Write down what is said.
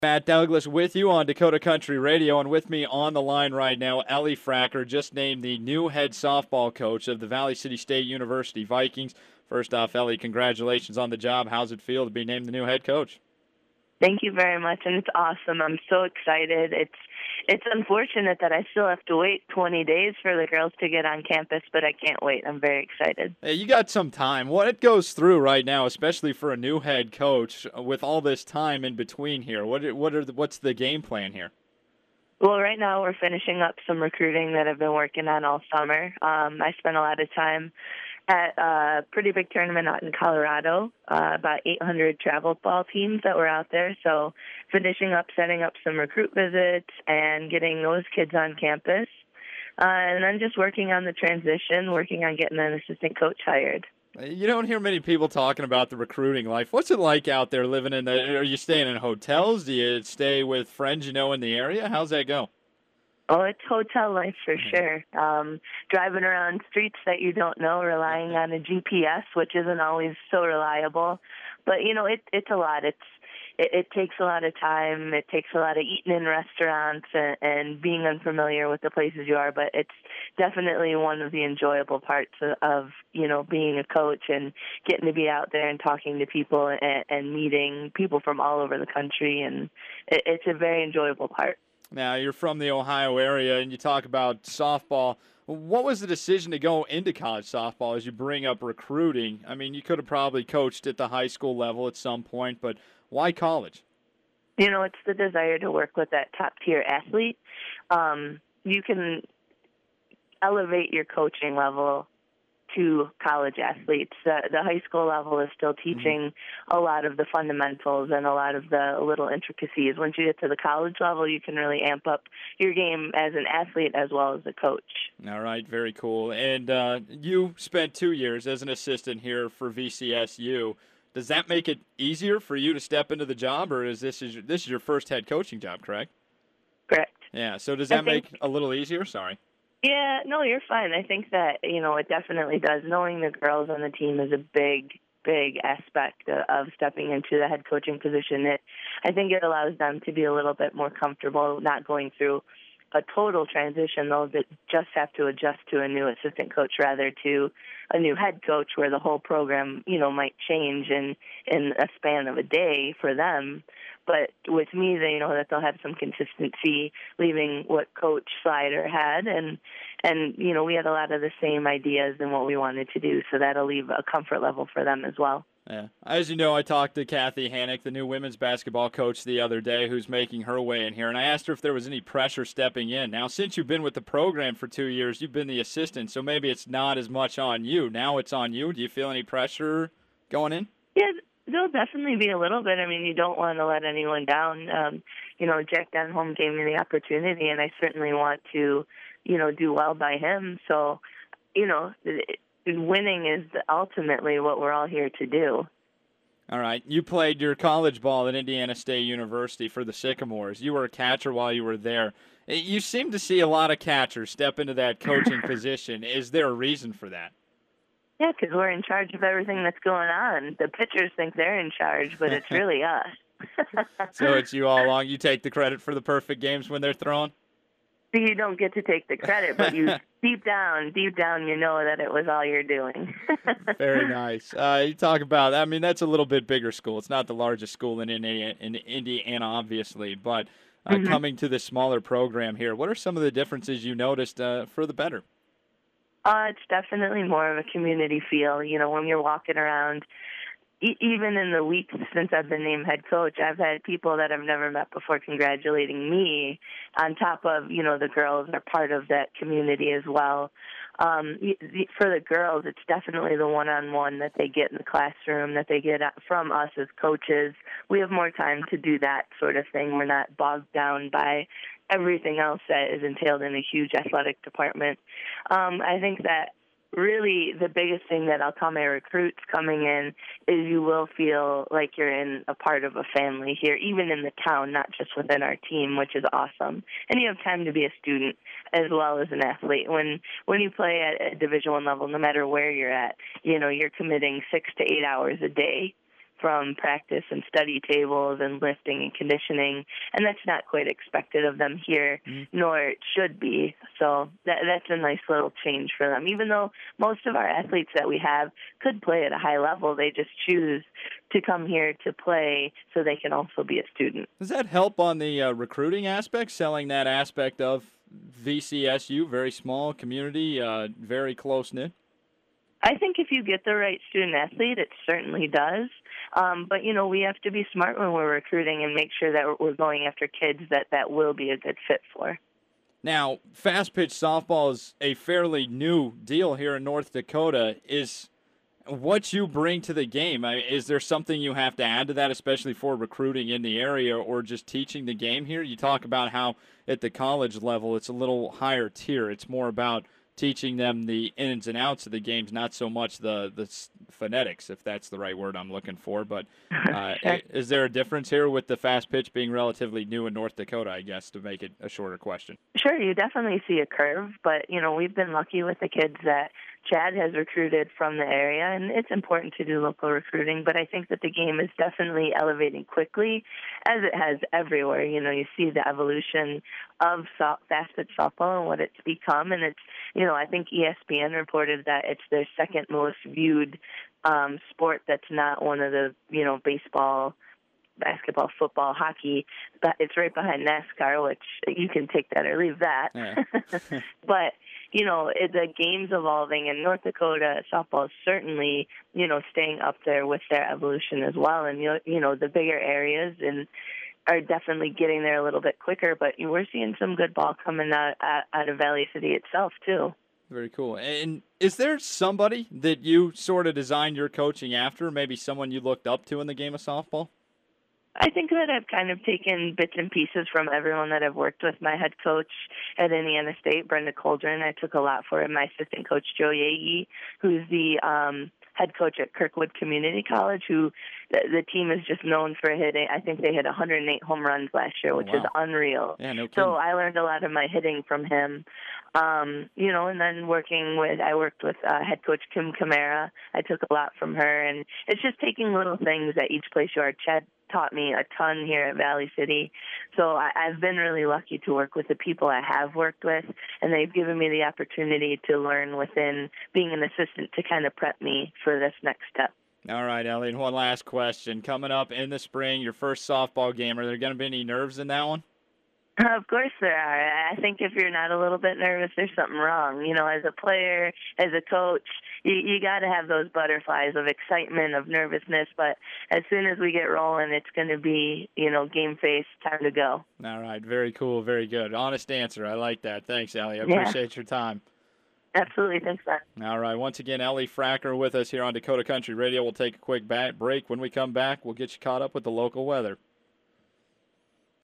Matt Douglas with you on Dakota Country Radio, and with me on the line right now, Ellie Fracker, just named the new head softball coach of the Valley City State University Vikings. First off, Ellie, congratulations on the job. How's it feel to be named the new head coach? Thank you very much, and it's awesome. I'm so excited. It's unfortunate that I still have to wait 20 days for the girls to get on campus, but I can't wait. I'm very excited. Hey, you got some time. What goes through right now, especially for a new head coach, with all this time in between here? What's the game plan here? Well, right now we're finishing up some recruiting that I've been working on all summer. I spent a lot of time at a pretty big tournament out in Colorado, about 800 travel ball teams that were out there. So finishing up, setting up some recruit visits and getting those kids on campus. And then just working on the transition, working on getting an assistant coach hired. You don't hear many people talking about the recruiting life. What's it like out there living are you staying in hotels? Do you stay with friends you know in the area? How's that go? Oh, it's hotel life for sure. Driving around streets that you don't know, relying on a GPS, which isn't always so reliable. But, it's a lot. It takes a lot of time. It takes a lot of eating in restaurants and being unfamiliar with the places you are. But it's definitely one of the enjoyable parts of being a coach and getting to be out there and talking to people and meeting people from all over the country. And it's a very enjoyable part. Now, you're from the Ohio area, and you talk about softball. What was the decision to go into college softball as you bring up recruiting? I mean, you could have probably coached at the high school level at some point, but why college? It's the desire to work with that top-tier athlete. You can elevate your coaching level to college athletes. The high school level is still teaching a lot of the fundamentals and a lot of the little intricacies. Once you get to the college level, you can really amp up your game as an athlete as well as a coach. All right, very cool. And you spent 2 years as an assistant here for VCSU. Does that make it easier for you to step into the job, or is this your first head coaching job, correct? Correct. Yeah, so does that make a little easier? Sorry. Yeah, no, you're fine. I think that, it definitely does. Knowing the girls on the team is a big aspect of stepping into the head coaching position. I think it allows them to be a little bit more comfortable not going through a total transition, though, that just have to adjust to a new assistant coach rather to a new head coach where the whole program, might change in a span of a day for them. But with me, they know that they'll have some consistency leaving what Coach Slider had. And we had a lot of the same ideas and what we wanted to do, so that'll leave a comfort level for them as well. Yeah. As you know, I talked to Kathy Hannick, the new women's basketball coach, the other day, who's making her way in here, and I asked her if there was any pressure stepping in. Now, since you've been with the program for 2 years, you've been the assistant, so maybe it's not as much on you. Now it's on you. Do you feel any pressure going in? Yeah, there'll definitely be a little bit. I mean, you don't want to let anyone down. Jack Denholm gave me the opportunity, and I certainly want to, do well by him. So, winning is ultimately what we're all here to do. All right. You played your college ball at Indiana State University for the Sycamores. You were a catcher while you were there. You seem to see a lot of catchers step into that coaching position. Is there a reason for that? Yeah, because we're in charge of everything that's going on. The pitchers think they're in charge, but it's really us. So it's you all along. You take the credit for the perfect games when they're thrown? You don't get to take the credit, but you deep down, you know that it was all you're doing. Very nice. You talk about, I mean, that's a little bit bigger school. It's not the largest school in Indiana, obviously, but coming to this smaller program here, what are some of the differences you noticed for the better? It's definitely more of a community feel. When you're walking around, even in the weeks since I've been named head coach, I've had people that I've never met before congratulating me on top of, the girls are part of that community as well. For the girls, it's definitely the one-on-one that they get in the classroom, that they get from us as coaches. We have more time to do that sort of thing. We're not bogged down by everything else that is entailed in a huge athletic department. I think that really the biggest thing that I'll tell my recruits coming in is you will feel like you're in a part of a family here, even in the town, not just within our team, which is awesome. And you have time to be a student as well as an athlete. When you play at a Division I level, no matter where you're at, you're committing 6 to 8 hours a day from practice and study tables and lifting and conditioning, and that's not quite expected of them here, nor it should be. So that's a nice little change for them. Even though most of our athletes that we have could play at a high level, they just choose to come here to play so they can also be a student. Does that help on the recruiting aspect, selling that aspect of VCSU, very small community, very close-knit? I think if you get the right student athlete, it certainly does. But, we have to be smart when we're recruiting and make sure that we're going after kids that will be a good fit for. Now, fast pitch softball is a fairly new deal here in North Dakota. Is what you bring to the game, is there something you have to add to that, especially for recruiting in the area or just teaching the game here? You talk about how at the college level it's a little higher tier. It's more about teaching them the ins and outs of the games, not so much the phonetics, if that's the right word I'm looking for. But is there a difference here with the fast pitch being relatively new in North Dakota, I guess, to make it a shorter question? Sure, you definitely see a curve, but, we've been lucky with the kids that Chad has recruited from the area, and it's important to do local recruiting, but I think that the game is definitely elevating quickly, as it has everywhere. You see the evolution of fast pitch softball and what it's become, and it's, I think ESPN reported that it's their second most viewed sport that's not one of the, baseball, basketball, football, hockey, but it's right behind NASCAR, which you can take that or leave that. Yeah. But, the game's evolving, and North Dakota softball is certainly, staying up there with their evolution as well. And, the bigger areas are definitely getting there a little bit quicker, but we're seeing some good ball coming out of Valley City itself, too. Very cool. And is there somebody that you sort of designed your coaching after, maybe someone you looked up to in the game of softball? I think that I've kind of taken bits and pieces from everyone that I've worked with. My head coach at Indiana State, Brenda Coldren, I took a lot for him. My assistant coach, Joe Yagi, who's the head coach at Kirkwood Community College, who the team is just known for hitting. I think they hit 108 home runs last year, which is unreal. Yeah, no kidding. So I learned a lot of my hitting from him. And then I worked with head coach Kim Camara. I took a lot from her, and it's just taking little things at each place you are. Chad taught me a ton here at Valley City. So I've been really lucky to work with the people I have worked with, and they've given me the opportunity to learn within being an assistant to kind of prep me for this next step. All right, Ellie, and one last question. Coming up in the spring, your first softball game, are there going to be any nerves in that one? Of course there are. I think if you're not a little bit nervous, there's something wrong. As a player, as a coach, you got to have those butterflies of excitement, of nervousness. But as soon as we get rolling, it's going to be, game face, time to go. All right. Very cool. Very good. Honest answer. I like that. Thanks, Ellie. I appreciate your time. Absolutely. Thanks, Matt. All right. Once again, Ellie Fracker with us here on Dakota Country Radio. We'll take a quick break. When we come back, we'll get you caught up with the local weather.